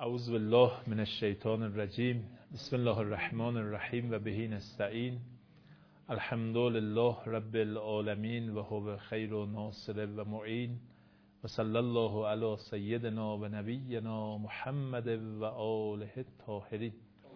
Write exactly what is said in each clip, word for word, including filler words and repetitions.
اعوذ بالله من الشیطان الرجیم. بسم الله الرحمن الرحیم و بهی نستعین. الحمد لله رب العالمین و هو خیر ناصر و معین و صلی الله علی سیدنا و نبینا محمد و آله الطاهرین.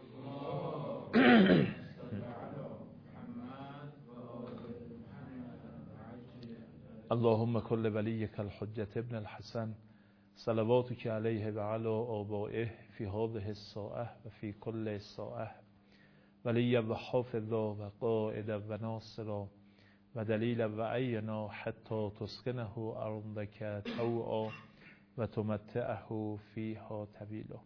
اللهم کل ولیک الحجة ابن الحسن صلواتک علیه و علی آبائه فی هذه الساعه و فی کل ساعه ولی و حافظا و قائدا و ناصرا و دلیلا و عینا حتی تسکنه ارضک طوعا و تمتعه فیها طویلا.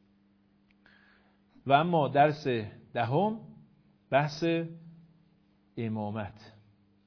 و اما درس دهم بحث امامت.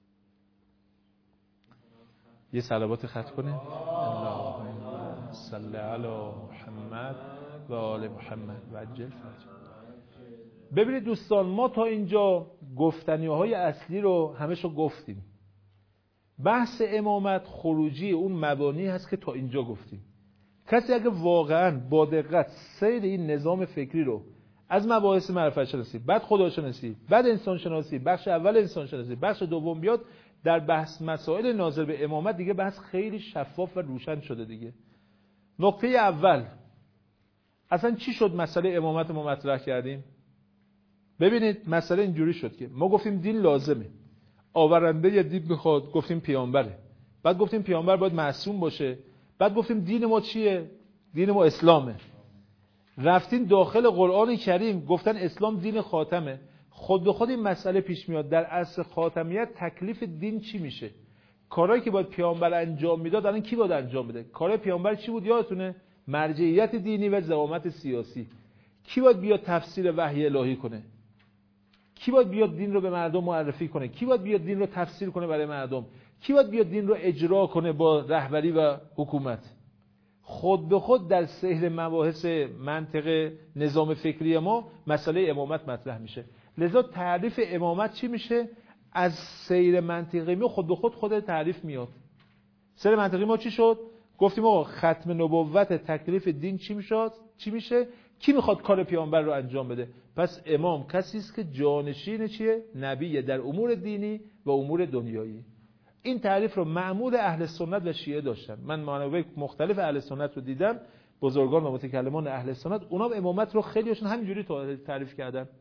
یه صلوات ختم کنیم. اللهم صل علی محمد و آل محمد و عجل فرجهم. ببینید دوستان، ما تا اینجا گفتنیهای اصلی رو همشو گفتیم. بحث امامت خروجی اون مبانی هست که تا اینجا گفتیم. کسی اگه واقعا با دقت سیر این نظام فکری رو از مباحث معرفت شناسی، بعد خداشناسی، بعد انسان شناسی، بخش اول انسان شناسی، بخش دوم بیاد در بحث مسائل ناظر به امامت، دیگه بحث خیلی شفاف و روشن شده دیگه. نکته اول، اصلا چی شد مسئله امامت ما مطرح کردیم؟ ببینید مسئله اینجوری شد که ما گفتیم دین لازمه، آورنده یه دین میخواد، گفتیم پیامبره، بعد گفتیم پیامبر باید معصوم باشه، بعد گفتیم دین ما چیه؟ دین ما اسلامه. رفتیم داخل قرآن کریم گفتن اسلام دین خاتمه. خود به خود این مسئله پیش میاد، در عصر خاتمیت تکلیف دین چی میشه؟ کارهایی که باید پیامبر انجام میداد الان کی باید انجام بده؟ کار پیامبر چی بود یادتونه؟ مرجعیت دینی و زعامت سیاسی. کی باید بیاد تفسیر وحی الهی کنه؟ کی باید بیاد دین رو به مردم معرفی کنه؟ کی باید بیاد دین رو تفسیر کنه برای مردم؟ کی باید بیاد دین رو اجرا کنه با رهبری و حکومت؟ خود به خود در سیر مباحث منطق نظام فکری ما مسئله امامت مطرح میشه. لذا تعریف امامت چی میشه؟ از سیر منطقی ما خود به خود خود تعریف میاد. سیر منطقی ما چی شد؟ گفتیم آقا ختم نبوت تکلیف دین چی میشد؟ چی میشه؟ کی میخواد کار پیامبر رو انجام بده؟ پس امام کسی است که جانشین چیه؟ نبیه در امور دینی و امور دنیایی. این تعریف رو معمول اهل سنت و شیعه داشتن. من منابع مختلف اهل سنت رو دیدم، بزرگان و متکلمان اهل سنت، اونا امامت رو خیلیشون همینجوری تعریف کردن.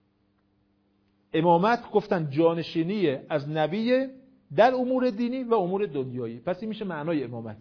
امامت گفتن جانشینی از نبی در امور دینی و امور دنیایی. پس این میشه معنای امامت.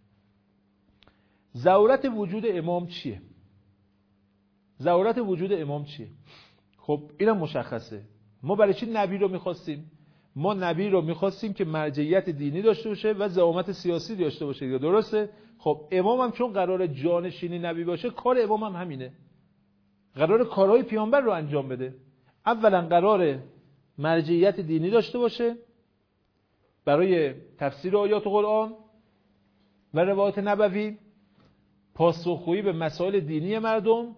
ضرورت وجود امام چیه؟ ضرورت وجود امام چیه؟ خب اینم مشخصه. ما برای چی نبی رو میخواستیم؟ ما نبی رو میخواستیم که مرجعیت دینی داشته باشه و زعامت سیاسی داشته باشه. درسته؟ خب امام هم چون قرار جانشینی نبی باشه، کار امام هم همینه. قرار کارهای پیامبر رو انجام بده. اولا قرار مرجعیت دینی داشته باشه برای تفسیر آیات قرآن و روایات نبوی، پاسخگویی به مسائل دینی مردم،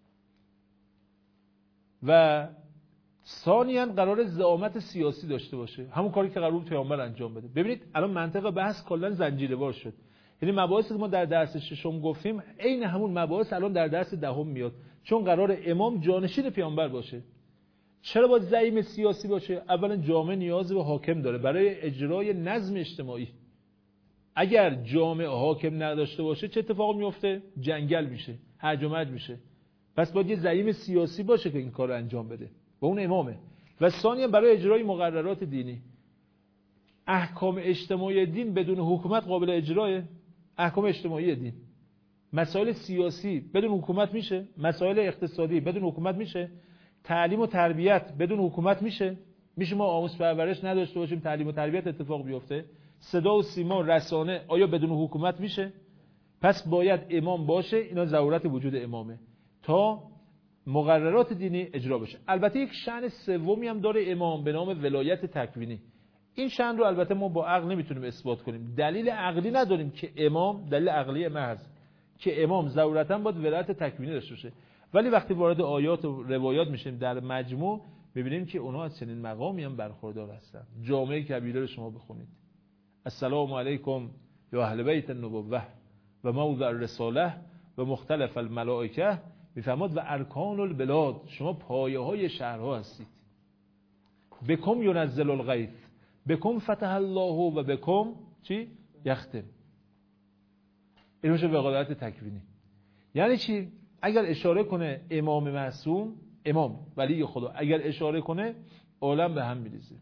و ثانیاً قرار زعامت سیاسی داشته باشه، همون کاری که قرار بود پیامبر انجام بده. ببینید الان منطق بحث کلا زنجیروار شد. یعنی مباحثی که ما در درس ششم گفتیم عین همون مباحث الان در درس دهم میاد، چون قرار امام جانشین پیامبر باشه. چرا باید زعیم سیاسی باشه؟ اولا جامعه نیاز به حاکم داره برای اجرای نظم اجتماعی. اگر جامعه حاکم نداشته باشه چه اتفاقی میفته؟ جنگل میشه، هرج و مرج میشه. پس باید یه زعیم سیاسی باشه که این کار رو انجام بده و اون امامه. و ثانیا برای اجرای مقررات دینی. احکام اجتماعی دین بدون حکومت قابل اجراه؟ احکام اجتماعی دین، مسائل سیاسی بدون حکومت میشه؟ مسائل اقتصادی بدون حکومت میشه؟ تعلیم و تربیت بدون حکومت میشه؟ میشه ما آموزش پرورش نداشته باشیم تعلیم و تربیت اتفاق بیفته؟ صدا و سیما رسانه آیا بدون حکومت میشه؟ پس باید امام باشه. اینا ضرورت وجود امامه تا مقررات دینی اجرا بشه. البته یک شأن سومی هم داره امام به نام ولایت تکوینی. این شأن رو البته ما با عقل نمیتونیم اثبات کنیم، دلیل عقلی نداریم که امام، دلیل عقلی محض که امام ضرورتاً باید ولایت تکوینی داشته باشه. ولی وقتی وارد آیات و روایات میشیم در مجموع میبینیم که اونها از چنین مقامی هم برخوردار هستن. جامعه کبیره رو شما بخونید: السلام علیکم یا اهل بیت النبوة و موضع الرساله و مختلف الملائکه، میفرماد و ارکان البلاد، شما پایه های شهرها هستید. بکم ینزل الغیث، بکم فتح الله و بکم چی؟ یختم. این میشه وقایت تکوینی. یعنی چی؟ اگر اشاره کنه امام معصوم، امام ولی خدا اگر اشاره کنه عالم به هم میریزه.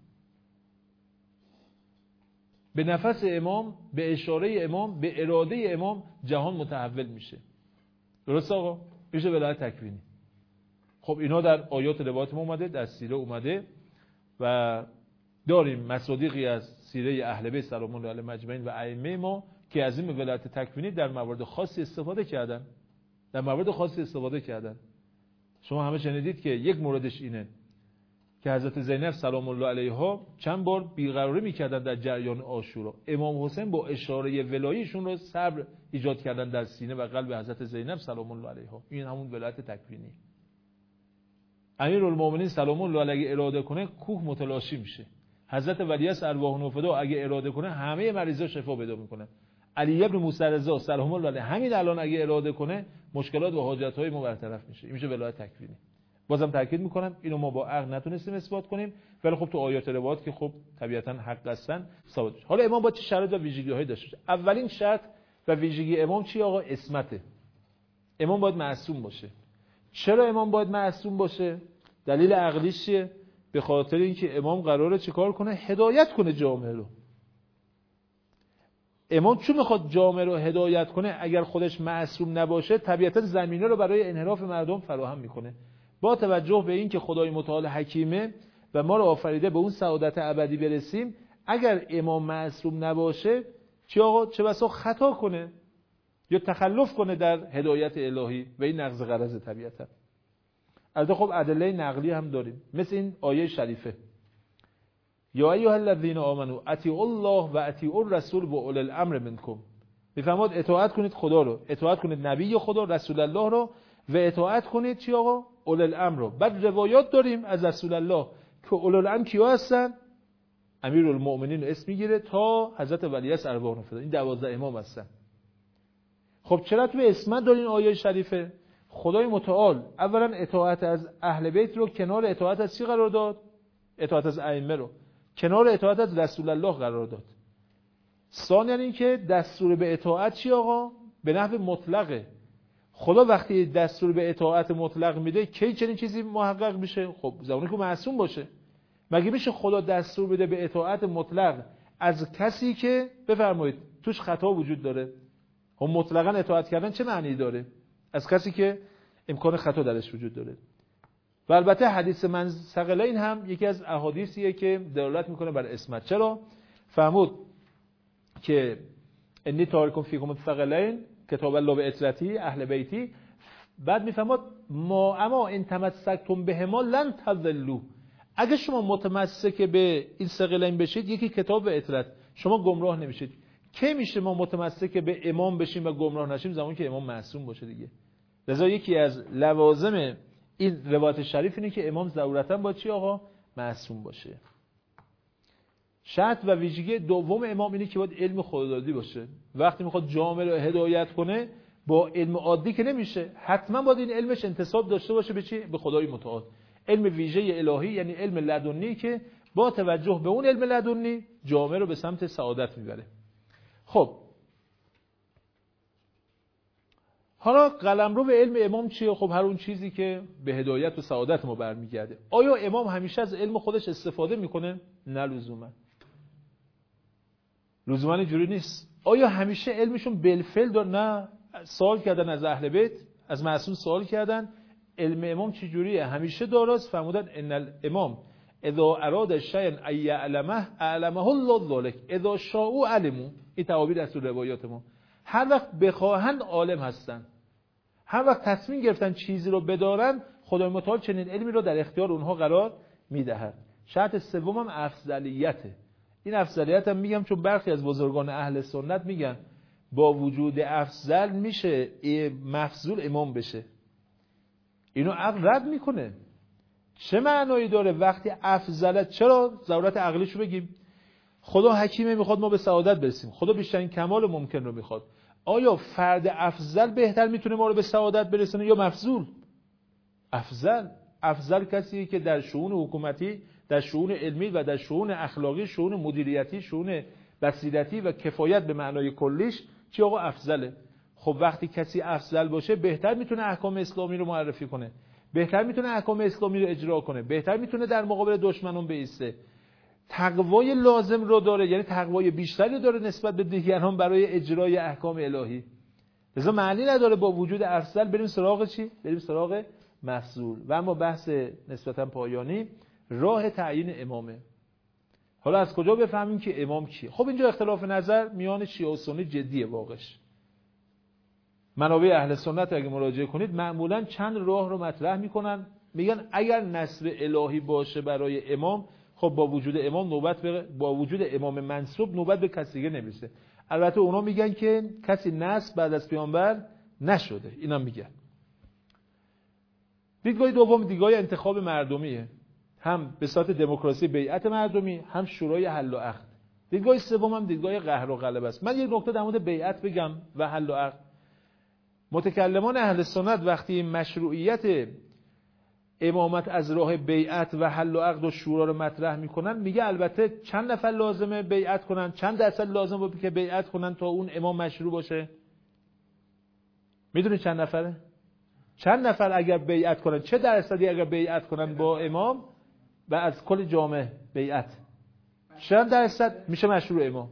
به نفس امام، به اشاره امام، به اراده امام جهان متحول میشه. درست آقا؟ میشه ولایت تکوینی. خب اینا در آیات روایات ما اومده، در سیره اومده و داریم مصادیقی از سیره اهل بیت سلام الله علیهم اجمعین و ائمه ما که از این ولایت تکوینی در موارد خاصی استفاده کردن. در موارد خاصی استفاده کردن. شما همه شنیدید که یک موردش اینه که حضرت زینب سلام الله علیها چند بار بیقراری میکردن در جریان عاشورا. امام حسین با اشاره ولاییشون رو صبر ایجاد کردن در سینه و قلب حضرت زینب سلام الله علیها. این همون ولایت تکوینی. امیرالمومنین سلام الله علیه اراده کنه کوه متلاشی میشه. حضرت ولیعصر ارواح نفدا اگه اراده کنه همه مریضا شفا پیدا میکنه. علی ابن موسی رضا سلام الله علیه همین الان اگه اراده کنه مشکلات و حاجت‌های ما برطرف میشه. این میشه ولایت تکوینی. بازم تاکید میکنم اینو ما با عقل نتونستیم اثبات کنیم، ولی خب تو آیات روایات که خب طبیعتا حق هستن ثابت میشه. حالا امام با چه شرایط و ویژگی‌هایی داشته؟ اولین شرط و ویژگی امام چی آقا؟ اسمته. امام باید معصوم باشه. چرا امام باید معصوم باشه؟ دلیل عقلیش چیه؟ به خاطر اینکه امام قراره چیکار کنه؟ هدایت کنه جامعه رو. امام چون میخواد جامعه رو هدایت کنه، اگر خودش معصوم نباشه طبیعتا زمینه رو برای انحراف مردم فراهم میکنه. با توجه به این که خدای متعال حکیمه و ما رو آفریده به اون سعادت ابدی برسیم، اگر امام معصوم نباشه چی آقا؟ چه بسا خطا کنه یا تخلف کنه در هدایت الهی و این نقض غرض طبیعتا. البته خب ادله نقلی هم داریم، مثل این آیه شریفه یا ایها الذین آمنوا اطیعوا الله و اطیعوا الرسول و اولی الامر منکم. میفرماد اطاعت کنید خدا رو، اطاعت کنید نبی خدا رسول الله رو و اطاعت کنید چی آقا؟ اولی الامر رو. بعد روایات داریم از رسول الله که اولی الامر کیا هستن؟ امیرالمؤمنین اسم میگیره تا حضرت ولیعصر ارواح نفدا. این دوازده امام هستن. خب چرا تو اسمت دارین آیه شریفه؟ خدای متعال اولا اطاعت از اهل بیت رو کنار اطاعت از چی قرار داد؟ اطاعت از ائمه رو کنار اطاعت از رسول الله قرار داد. ثانیاً این که دستور به اطاعت چی آقا؟ به نحو مطلقه. خدا وقتی دستور به اطاعت مطلق میده کی چنین چیزی محقق میشه؟ خب زمانی که معصوم باشه. مگه میشه خدا دستور بده به اطاعت مطلق از کسی که بفرمایید توش خطا وجود داره؟ خب مطلقاً اطاعت کردن چه معنی داره؟ از کسی که امکان خطا درش وجود داره. و البته حدیث من ثقلین هم یکی از احادیثیه که دلالت میکنه بر اسمت. چرا؟ فرمود که انی تارکم فیکم الثقلین کتاب الله و اطرتی اهل بیتی. بعد میفرماد ما اما ان تمسکتم بهما لن تضلوا. اگه شما متمسک به این ثقلین بشید، یکی کتاب و اطرت، شما گمراه نمیشید. کی میشه ما متمسک به امام بشیم و گمراه نشیم؟ زمانی که امام معصوم باشه دیگه. لذا یکی از لوازم این روایت شریف اینه که امام ضرورتاً با چی آقا؟ معصوم باشه. شرط و ویژگی دوم امام اینه که باید علم خدادادی باشه. وقتی میخواد جامعه رو هدایت کنه با علم عادی که نمیشه، حتما باید این علمش انتساب داشته باشه به چی؟ به خدای متعال. علم ویژه الهی یعنی علم لدنی که با توجه به اون علم لدنی جامعه رو به سمت سعادت میبره. خب حالا قلمرو به علم امام چیه؟ خب هر اون چیزی که به هدایت و سعادت ما برمیگرده. آیا امام همیشه از علم خودش استفاده میکنه؟ نه لزوما. لزوما اینجوری نیست. آیا همیشه علمشون بالفعل داره؟ نه. سوال کردن از اهل بیت، از معصوم سوال کردن علم امام چه جوریه؟ همیشه داراست. فرمودن ان الامام اذا اراد شیئا ان یعلمه علمه الله ذلک اذا شاءوا علموا. این تعابیر از روایات ما. هر وقت بخواهند عالم هستن. هر وقت تصمیم گرفتن چیزی رو بدارن، خدای متعال چنین علمی رو در اختیار اونها قرار میدهد. شرط سوم هم افضلیته. این افضلیت هم میگم چون برخی از بزرگان اهل سنت میگن با وجود افضل میشه مفضول امام بشه. اینو عقل رد میکنه. چه معنایی داره وقتی افضلت؟ چرا؟ ضرورت عقلیشو بگیم. خدا حکیمه، میخواد ما به سعادت برسیم. خدا بیشترین کمال ممکن رو میخواد. آیا فرد افضل بهتر میتونه ما رو به سعادت برسونه یا مفضول؟ افضل. افضل کسیه که در شؤون حکومتی، در شؤون علمی و در شؤون اخلاقی، شؤون مدیریتی، شؤون بصیرتی و کفایت به معنای کلیش چی آقا افضله. خب وقتی کسی افضل باشه بهتر میتونه احکام اسلامی رو معرفی کنه، بهتر میتونه احکام اسلامی رو اجرا کنه، بهتر میتونه در مقابل دشمنان بایسته، تقوای لازم رو داره، یعنی تقوای بیشتری داره نسبت به دیگران برای اجرای احکام الهی. لذا معنی نداره با وجود افضل بریم سراغ چی؟ بریم سراغ مفضول. و اما بحث نسبتا پایانی راه تعیین امامه. حالا از کجا بفهمیم که امام کیه؟ خب اینجا اختلاف نظر میان شیعه و سنی جدیه واقعش. منابع اهل سنت اگه مراجعه کنید معمولا چند راه رو مطرح میکنن، میگن اگر نصر الهی باشه برای امام، خب با وجود امام نوبت به با وجود امام منصوب نوبت به کسی دیگه نمیرسه. البته اونا میگن که کسی نصب بعد از پیامبر نشده، اینا میگن. دیدگاه دوم دیدگاه انتخاب مردمیه، هم به صورت دموکراسی بیعت مردمی، هم شورای حل و عقد. دیدگاه سوم هم دیدگاه قهر و غلبه است. من یک نکته در مورد بیعت بگم و حل و عقد. متکلمان اهل سنت وقتی مشروعیت امامت از راه بیعت و حل و عقد و شورا رو مطرح میکنن، میگه البته چند نفر لازمه بیعت کنن، چند درصد لازمه که بیعت کنن تا اون امام مشروع باشه؟ میدونی چند نفره؟ چند نفر اگر بیعت کنن، چه درصدی اگر بیعت کنن با امام و از کل جامعه بیعت، چند درصد میشه مشروع امام؟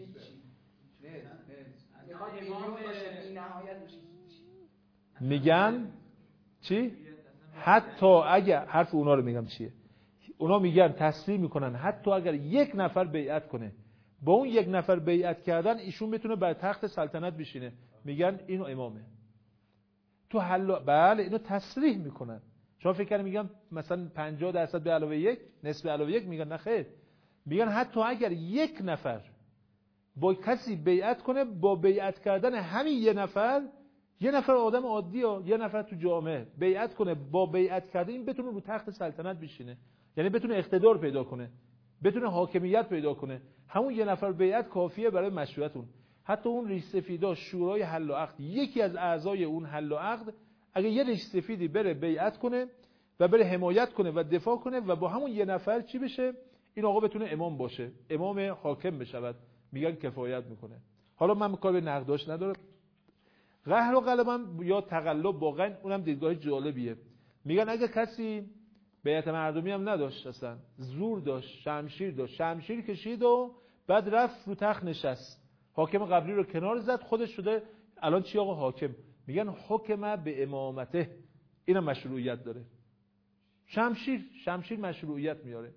میگن چی؟ حتی اگر حرف اونا رو میگم چیه، اونا میگن تسلیم میکنن حتی اگر یک نفر بیعت کنه، با اون یک نفر بیعت کردن ایشون بتونه بر تخت سلطنت بشینه، میگن اینو امامه. تو حل بله اینو تصریح میکنن. شما فکر کنید میگن مثلا پنجاه درصد به علاوه یک، نصف به علاوه یک، میگن نه خیر، میگن حتی اگر یک نفر با کسی بیعت کنه، با بیعت کردن همین یه نفر، یه نفر آدم عادی ها، یه نفر تو جامعه بیعت کنه، با بیعت کرده این بتونه رو تخت سلطنت بشینه، یعنی بتونه اقتدار پیدا کنه، بتونه حاکمیت پیدا کنه، همون یه نفر بیعت کافیه برای مشروعیت. حتی اون ریش سفیدا شورای حل و عقد، یکی از اعضای اون حل و عقد اگه یه ریش سفیدی بره بیعت کنه و بره حمایت کنه و دفاع کنه و با همون یه نفر چی بشه، این آقا بتونه امام باشه، امام حاکم بشود، میگن کفایت میکنه. حالا من کار به نقداش ندارم. قهر و غلبه یا تقلب واقعا اونم دیدگاه جالبیه. میگن اگه کسی بیعت مردمی هم نداشت، اصلا زور داشت، شمشیر داشت، شمشیر کشید و بعد رفت رو تخت نشست، حاکم قبلی رو کنار زد، خودش شده الان چی آقا حاکم، میگن حکم به امامته، اینم مشروعیت داره. شمشیر شمشیر مشروعیت میاره.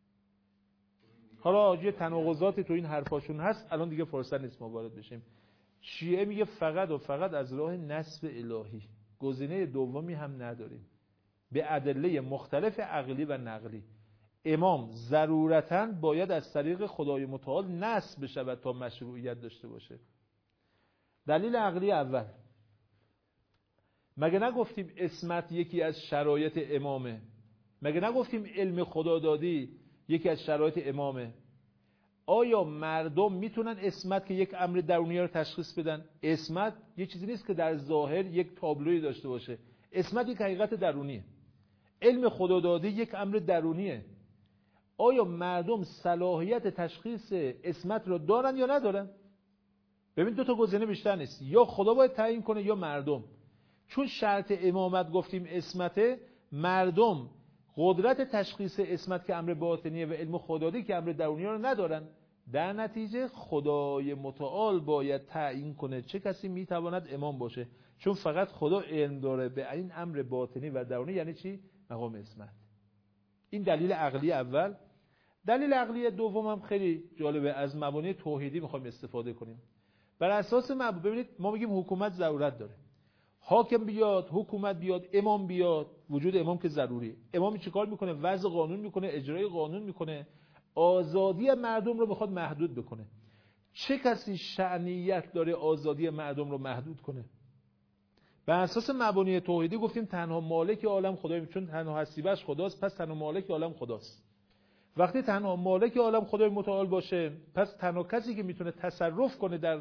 حالا یه تناقضاتی تو این حرفاشون هست، الان دیگه فرصت نیست ما وارد بشیم. شیعه میگه فقط و فقط از راه نصب الهی، گزینه دومی هم نداریم، به ادله مختلف عقلی و نقلی. امام ضرورتاً باید از طریق خدای متعال نصب بشود تا مشروعیت داشته باشه. دلیل عقلی اول، مگه نگفتیم عصمت یکی از شرایط امامه؟ مگه نگفتیم علم خدادادی یکی از شرایط امامه؟ آیا مردم میتونن عصمت که یک امر درونی رو تشخیص بدن؟ عصمت یه چیزی نیست که در ظاهر یک تابلوی داشته باشه، عصمت یک حقیقت درونیه. علم خدادادی یک امر درونیه. آیا مردم صلاحیت تشخیص عصمت رو دارن یا ندارن؟ ببین دو تا گزینه بیشتر نیست، یا خدا باید تعیین کنه یا مردم. چون شرط امامت گفتیم عصمته، مردم قدرت تشخیص عصمت که امر باطنیه و علم خدادادی که امر درونیه رو ندارن. در نتیجه خدای متعال باید تعیین کنه چه کسی میتواند امام باشه، چون فقط خدا علم داره به این امر باطنی و درونی. یعنی چی؟ مقام عصمت. این دلیل عقلی اول. دلیل عقلی دوم هم خیلی جالبه، از مبانی توحیدی میخوایم استفاده کنیم. بر اساس مبانی، ببینید ما میگیم حکومت ضرورت داره، حاکم بیاد، حکومت بیاد، امام بیاد، وجود امام که ضروری. امام چیکار میکنه؟ وضع قانون میکنه، اجرای قانون میکنه، آزادی مردم رو میخواد محدود بکنه. چه کسی شأنیت داره آزادی مردم رو محدود کنه؟ بر اساس مبانی توحیدی گفتیم تنها مالک عالم خدای، چون تنها هستی‌بخش خداست، پس تنها مالک عالم خداست. وقتی تنها مالک عالم خدای متعال باشه، پس تنها کسی که میتونه تصرف کنه در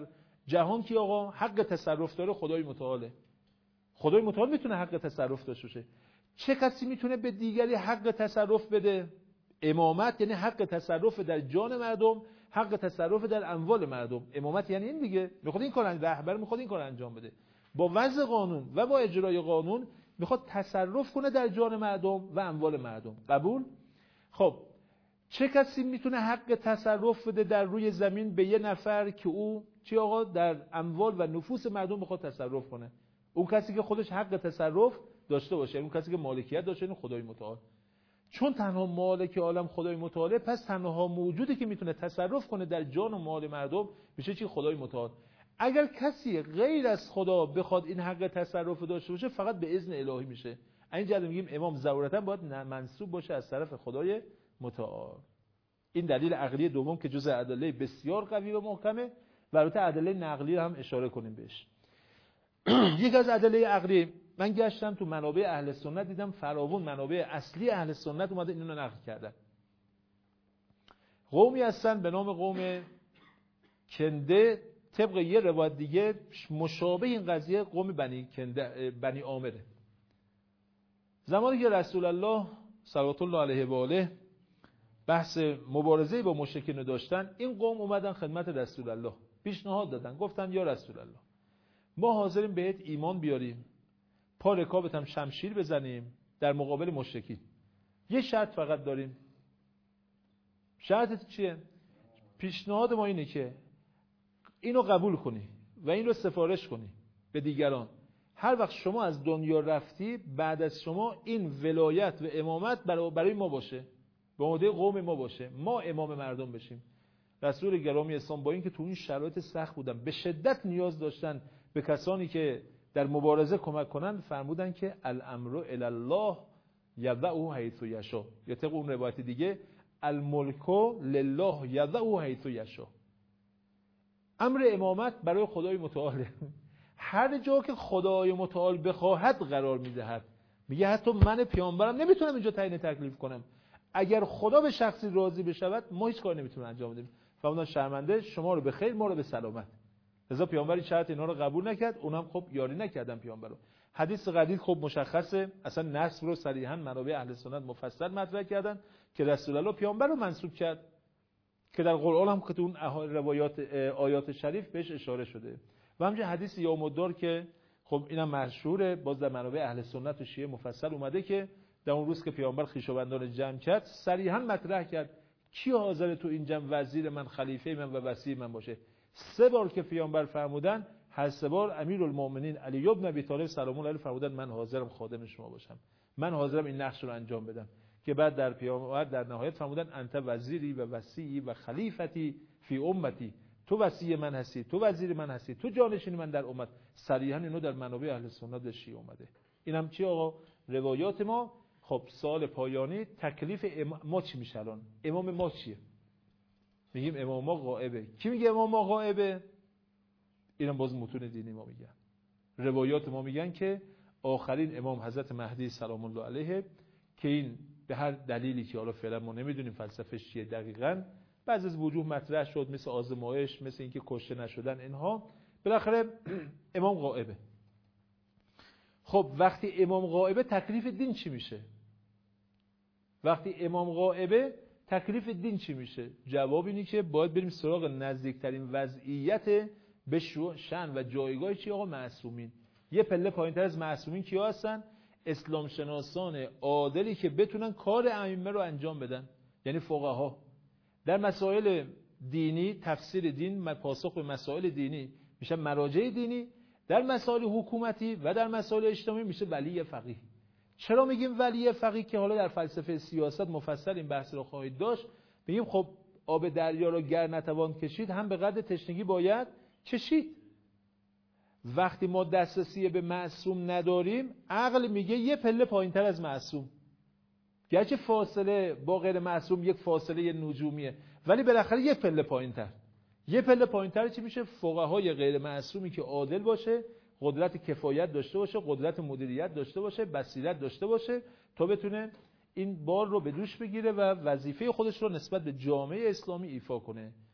جهان کی آقا؟ حق تصرف داره خدای متعاله. خدای متعال میتونه حق تصرف داشته باشه. چه کسی میتونه به دیگری حق تصرف بده؟ امامت یعنی حق تصرف در جان مردم، حق تصرف در اموال مردم. امامت یعنی این دیگه، میخواد این کار رهبر میخواد این کار انجام بده، با وضع قانون و با اجرای قانون میخواد تصرف کنه در جان مردم و اموال مردم. قبول؟ خب چه کسی میتونه حق تصرف بده در روی زمین به یه نفر که او چی آقا در اموال و نفوس مردم بخواد تصرف کنه؟ اون کسی که خودش حق تصرف داشته باشه، اون کسی که مالکیت داشته، این خدای متعال. چون تنها مالک عالم خدای متعاله، پس تنها موجودی که میتونه تصرف کنه در جان و مال مردم میشه چی؟ خدای متعال. اگر کسی غیر از خدا بخواد این حق تصرف داشته باشه، فقط به اذن الهی میشه. اینجا میگیم امام ضرورتا باید منسوب باشه از طرف خدای متعال. این دلیل عقلی دوم که جزء ادله بسیار قوی و محکمه و البته ادله نقلی هم اشاره کنیم بهش. یک از ادله عقلی، من گشتم تو منابع اهل سنت دیدم فراوون منابع اصلی اهل سنت اومده اینو نقل کردن. قومی هستن به نام قوم کنده، طبق یه روایت دیگه مشابه این قضیه قوم بنی کنده بنی عامره. زمانی که رسول الله صلوات الله علیه و آله بحث مبارزه با مشرکین داشتن، این قوم اومدن خدمت رسول الله، پیشنهاد دادن، گفتن یا رسول الله ما حاضریم بهت ایمان بیاریم، پا رکابت هم شمشیر بزنیم در مقابل مشرکین. یه شرط فقط داریم. شرطت چیه؟ پیشنهاد ما اینه که اینو قبول کنی و این رو سفارش کنی به دیگران. هر وقت شما از دنیا رفتی، بعد از شما این ولایت و امامت برای ما باشه، به عهده قوم ما باشه، ما امام مردم بشیم. رسول گرامی اسلام با این که تو این شرایط سخت بودن، به شدت نیاز داشتن به کسانی که در مبارزه کمک کنند، فرمودن که الامر الی الله یضعه حیث یشاء، یا طبق اون روایت دیگه الملک لله یضعه حیث یشاء. امر امامت برای خدای متعاله، هر جا که خدای متعال بخواهد قرار میدهد. میگه حتی من پیامبرم نمیتونم اینجا تعیین تکلیف کنم، اگر خدا به شخصی راضی بشود ما هیچ کار نمیتونیم انجام بدیم. فرمودن شرمنده شما رو به خیر ما رو به سلامت. لذا پیامبر شرط اینا رو قبول نکرد، اونم خب یاری نکردن پیامبرو. حدیث قدید خب مشخصه، اصلا نصب رو صریحا منابع اهل سنت مفصل مطرح کردن که رسول الله پیامبر رو منسوب کرد، که در قرآن هم که تو اون روایات آیات شریف بهش اشاره شده. و همچنین حدیث یوم الدار که خب اینم مشهوره، باز در منابع اهل سنت و شیعه مفصل اومده که در اون روز که پیامبر خویشاوندان جمع کرد، صریحا مطرح کرد کی حاضر تو این جمع وزیر من، خلیفه من و وصی من باشه. سه بار که پیامبر فرمودن، هر سه بار امیرالمومنین علی بن ابی طالب سلام الله علیه فرمودن من حاضرم خادم شما باشم، من حاضرم این نقش رو انجام بدم. که بعد در پیامبر در نهایت فرمودن انت وزیری و وصی و خلیفتی فی امتی، تو وصی من هستی، تو وزیر من هستی، تو جانشین من در امت. صریحا اینو در منابع اهل سنت شیعه اومده. اینم چی آقا؟ روایات ما. خب سال پایانی تکلیف ام... ما چی میشه الان؟ امام ما چیه؟ میگیم امام ما غائبه. کی میگه امام ما غائبه؟ اینم باز متون دینی ما میگن، روایات ما میگن که آخرین امام حضرت مهدی سلام الله علیه، که این به هر دلیلی که حالا فعلا ما نمیدونیم فلسفه‌اش چیه دقیقاً، بعضی از وجوه مطرح شد، مثل آزمایش، مثل اینکه کشته نشدن، اینها بالاخره امام غائبه. خب وقتی امام غائبه تکلیف دین چی میشه؟ وقتی امام غائبه تکلیف دین چی میشه؟ جواب اینه که باید بریم سراغ نزدیکترین وضعیت به شأن و جایگاه چی آقا؟ معصومین. یه پله پایینتر از معصومین کیا هستن؟ اسلام شناسان عادلی که بتونن کار ائمه رو انجام بدن، یعنی فقها. در مسائل دینی، تفسیر دین، پاسخ به مسائل دینی میشه مراجع دینی، در مسائل حکومتی و در مسائل اجتماعی میشه ولی فقیه. چرا میگیم ولی فقیه؟ که حالا در فلسفه سیاست مفصل این بحث رو خواهید داشت. میگیم خب آب دریا رو گر نتوان کشید، هم به قدر تشنگی باید چشید. وقتی ما دسترسی به معصوم نداریم، عقل میگه یه پله پایینتر از معصوم، گرچه فاصله با غیر معصوم یک فاصله نجومیه، ولی بالاخره یه پله پایینتر. یه پله پایینتر چی میشه؟ فقهای غیر معصومی که عادل باشه، قدرت کفایت داشته باشه، قدرت مدیریت داشته باشه، بصیرت داشته باشه، تا بتونه این بار رو به دوش بگیره و وظیفه خودش رو نسبت به جامعه اسلامی ایفا کنه.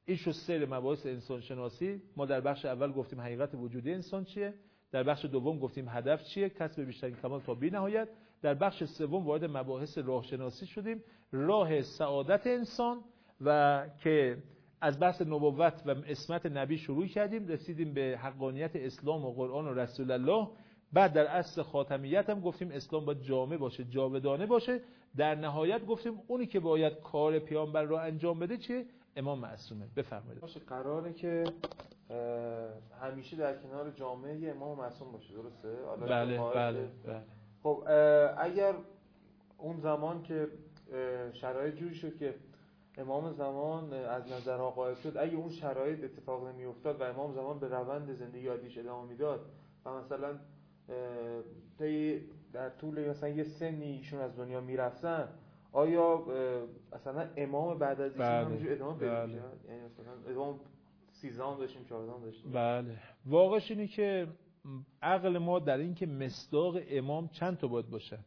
این شد سیر مباحث انسان شناسی. ما در بخش اول گفتیم حقیقت وجودی انسان چیه، در بخش دوم گفتیم هدف چیه، کسب بیشترین کمال تا بی نهایت. در بخش سوم وارد مباحث راه شناسی شدیم، راه سعادت انسان، و که از بحث نبوت و اسمت نبی شروع کردیم، رسیدیم به حقانیت اسلام و قرآن و رسول الله. بعد در اصل خاتمیت هم گفتیم اسلام باید جامع باشه، جاودانه باشه. در نهایت گفتیم اونی که باید کار پیامبر رو انجام بده چیه؟ امام معصومه. بفرمایید. باشه، قراره که همیشه در کنار جامعه امام معصوم باشه، درسته؟ بله بله بله. خب اگر اون زمان که شرایط جوری شد که امام زمان از نظر غایب شد، اگه اون شرایط اتفاق نمی افتاد و امام زمان به روند زندگی عادیش ادامه میداد و مثلا در طول مثلا یه سنی ایشون از دنیا میرفتن، آیا مثلا امام بعد از ایشون همینجور ادامه پیدا می‌کرد؟ یعنی مثلا امام سیزدهم داشتیم چهاردهم داشتیم. بله، واقعش اینه که عقل ما در این که مصداق امام چند تا باید باشه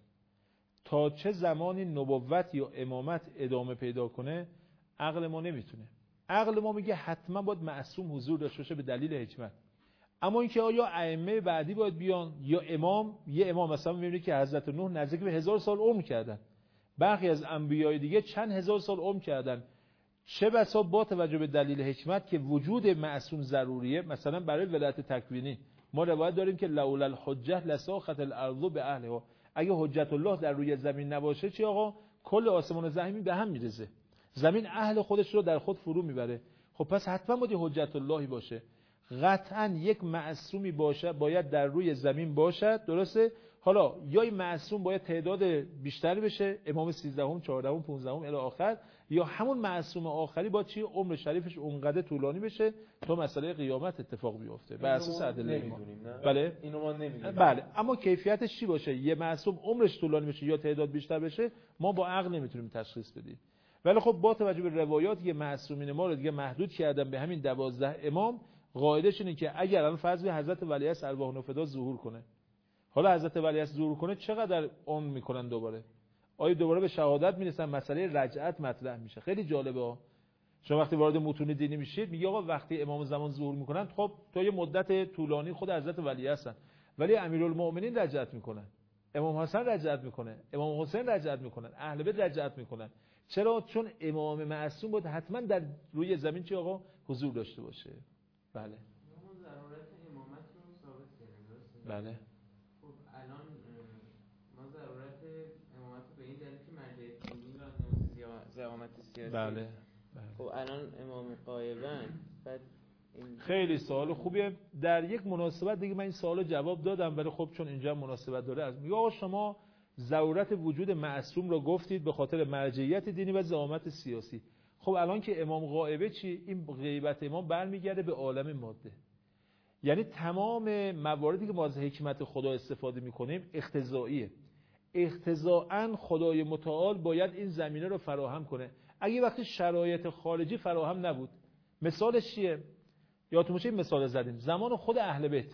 تا چه زمانی نبوت یا امامت ادامه پیدا کنه، عقل ما نمیتونه. عقل ما میگه حتما باید معصوم حضور داشته باشه به دلیل حکمت. اما اینکه آیا ائمه بعدی باید بیان یا امام، یه امام مثلا میبینید که حضرت نوح نزدیک به هزار سال عمر کردن، برخی از انبیای دیگه چند هزار سال عمر کردن. چه بسا با توجه به دلیل حکمت که وجود معصوم ضروریه. مثلا برای ولایت تکوینی ما روایت داریم که لولا الحجه لساخت الارض به اهلها، اگه حجت الله در روی زمین نباشه چی آقا؟ کل آسمان و زمین به هم میرزه، زمین اهل خودش رو در خود فرو میبره. خب پس حتما باید حجت اللهی باشه، قطعا یک معصومی باشه، باید در روی زمین باشد، درسته؟ حالا یا این معصوم باید تعداد بیشتر بشه، امام سیزدهم، چهاردهم، پانزدهم الی آخر، یا همون معصوم آخری با چی عمر شریفش اونقدر طولانی بشه تا مسئله قیامت اتفاق بیفته بر اساس ادله ما. بله اینو ما نمیدونیم. بله، اما کیفیتش چی باشه؟ یه معصوم عمرش طولانی بشه یا تعداد بیشتر بشه، ما با عقل نمیتونیم تشخیص بدیم. ولی خب با توجه به روایات که معصومین ما رو دیگه محدود کردن به همین دوازده امام، قاعدش اینه که اگر الان فرض کنید حضرت ولیعصر ارواح نفدا ظهور کنه، حالا حضرت ولیعصر ظهور کنه چقدر عمر میکنن دوباره؟ آیا دوباره به شهادت میرسن؟ مسئله رجعت مطرح میشه. خیلی جالبه ها. شما وقتی وارد متون دینی میشید میگه آقا وقتی امام زمان ظهور میکنن، خب تا یه مدت طولانی خود حضرت ولیعصر، ولی امیرالمؤمنین رجعت میکنن، امام حسن رجعت میکنه، امام حسین رجعت میکنن، اهل بیت رجعت میکنن. چرا؟ چون امام معصوم بود حتما در روی زمین چی آقا حضور داشته باشه. بله. ما ضرورت امامت رو ثابت کردیم، درسته؟ بله. خب الان ما ضرورت امامت رو به این دلیل که مرجع دینی و زعامت سیاسی. بله. بله. خب الان امام غایبن، بعد این خیلی سوال خوبیه. در یک مناسبت دیگه من این سوالو جواب دادم، ولی خب چون اینجا مناسبت داره از میگه آقا شما ضرورت وجود معصوم رو گفتید به خاطر مرجعیت دینی و زعامت سیاسی. خب الان که امام غایبه چی؟ این غیبت امام برمیگرده به عالم ماده. یعنی تمام مواردی که ما از حکمت خدا استفاده میکنیم اختزائیه. اختزاءً خدای متعال باید این زمینه رو فراهم کنه. اگه وقتی شرایط خارجی فراهم نبود، مثالش چیه؟ یادتون باشه این مثال زدیم زمان خود اهل بیت،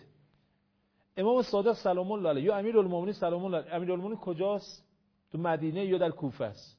امام صادق سلام الله علیه یا امیرالمومنین سلام الله علیه، امیرالمومنین کجاست؟ تو مدینه یا در کوفه است.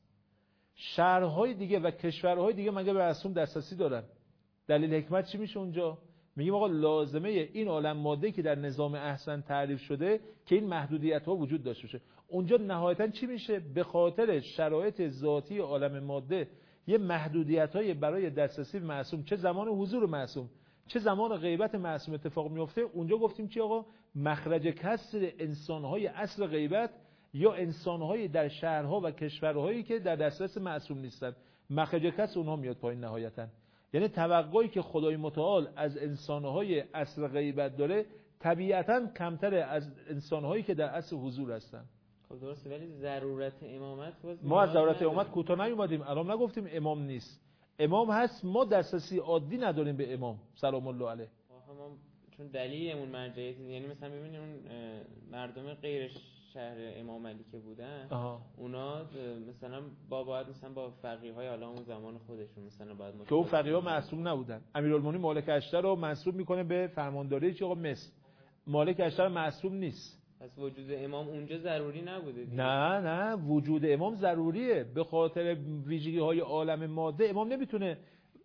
شهرهای دیگه و کشورهای دیگه مگه به معصوم دسترسی دارن؟ دلیل حکمت چی میشه اونجا؟ میگیم آقا لازمه این عالم ماده که در نظام احسن تعریف شده که این محدودیت ها وجود داشته باشه. اونجا نهایتا چی میشه؟ به خاطر شرایط ذاتی عالم ماده یه محدودیت های برای دسترسی به معصوم، چه زمان حضور معصوم چه زمان غیبت معصوم اتفاق میفته. اونجا گفتیم چی آقا؟ مخرج کسر انسانهای اصل غیبت یا انسانهای در شهرها و کشورهایی که در دسترس معصوم نیستن، مخرج کسر اونها میاد پایین نهایتا. یعنی توقعی که خدای متعال از انسانهای اصل غیبت داره طبیعتا کمتر از انسانهایی که در اصل حضور هستن. خب درسته، ولی ضرورت امامت باز ما از ضرورت امامت کوتاه نیومدیم. الان نگفتیم امام نیست، امام هست، ما دسترسی عادی نداریم به امام سلام الله علیه. ما چون دلیلمون مرجعیت، یعنی مثلا ببینید اون مردم غیر شهر امام علی که بودن آها. اونا مثلا با باید مثلا با فقیهای حالا اون زمان خودشون مثلا باید که اون فقیها معصوم نبودن. امیرالمومنین مالک اشتر رو منسوب میکنه به فرمانداری چی آقا مصر، مالک اشتر معصوم نیست. پس وجود امام اونجا ضروری نبوده دیگه. نه نه وجود امام ضروریه، به خاطر ویژگی های عالم ماده امام نمیتونه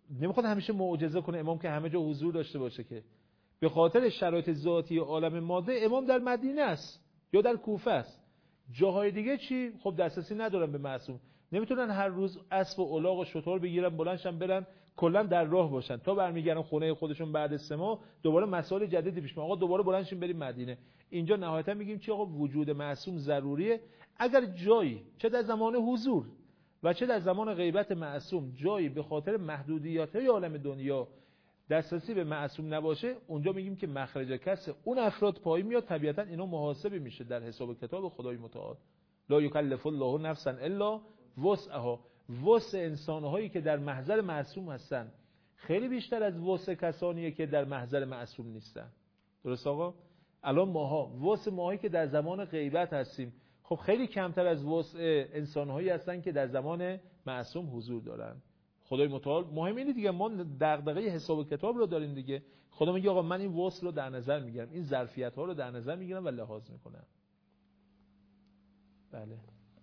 نمیخواد همیشه معجزه کنه امام که همه جا حضور داشته باشه، که به خاطر شرایط ذاتی عالم ماده امام در مدینه است یا در کوفه است. جاهای دیگه چی؟ خب دسترسی ندارن به معصوم، نمیتونن هر روز اسب و الاغ و شتر بگیرن بلندشن برن کلا در راه باشن تا برمیگردن خونه خودشون بعد سه ماه دوباره مسائل جدیدی پیش میاد، آقا دوباره بلندشین بریم مدینه. اینجا نهایتا میگیم چی؟ آقا وجود معصوم ضروریه. اگر جایی چه در زمان حضور و چه در زمان غیبت معصوم جایی به خاطر محدودیت‌های عالم دنیا دسترسی به معصوم نباشه، اونجا میگیم که مخرج کس اون افراد پایین میاد، طبیعتا اینا محاسبه میشه در حساب کتاب خدای متعال. لا یکلف الله نفسا الا وسعها. وسع انسان‌هایی که در محضر معصوم هستن خیلی بیشتر از وسع کسانیه که در محضر معصوم نیستن. درست آقا؟ الان ماها وسع ماهایی که در زمان غیبت هستیم خب خیلی کمتر از وسع انسان‌هایی هستن که در زمان معصوم حضور دارن. خدای متعال مهم اینه دیگه، ما دغدغه حساب کتاب رو داریم دیگه. خدا میگه آقا من این وسع رو در نظر میگیرم، این ظرفیت ها رو در نظر میگیرم و لحاظ میکنم. بله.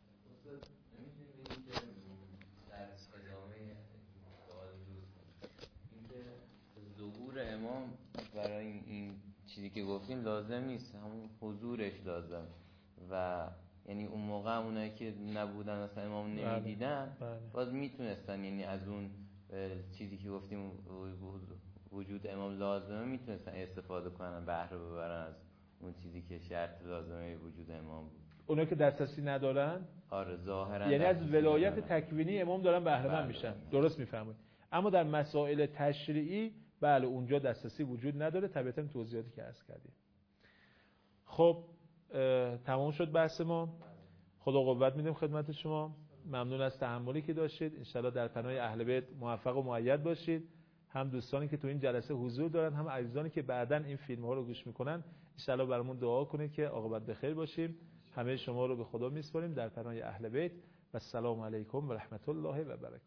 ظهور امام برای این چیزی که گفتیم لازم نیست، همون حضورش لازم. و یعنی اون موقع اونایی که نبودن اصلا امام نمیدیدن باز میتونستن، یعنی از اون چیزی که گفتیم وجود امام لازمه میتونستن استفاده کنن، بهره ببرن از اون چیزی که شرط لازمه وجود امام بود. اونایی که دسترسی ندارن آره ظاهرا یعنی از ولایت تکوینی امام دارن بهره مند میشن. درست میفهمید. اما در مسائل تشریعی بله اونجا دسترسی وجود نداره، طبیعتا توضیحاتی که عرض کردیم. خب تمام شد بحث ما. خدا قوت میدیم خدمت شما. ممنون از تحملی که داشتید. انشالله در پناه اهل بیت موفق و مؤید باشید. هم دوستانی که تو این جلسه حضور دارن، هم عزیزانی که بعداً این فیلم ها رو گوش میکنن، انشالله برامون دعا کنید که عاقبت بخیر باشیم. همه شما رو به خدا میسپاریم در پناه اهل بیت و السلام علیکم و رحمت الله و برکاته.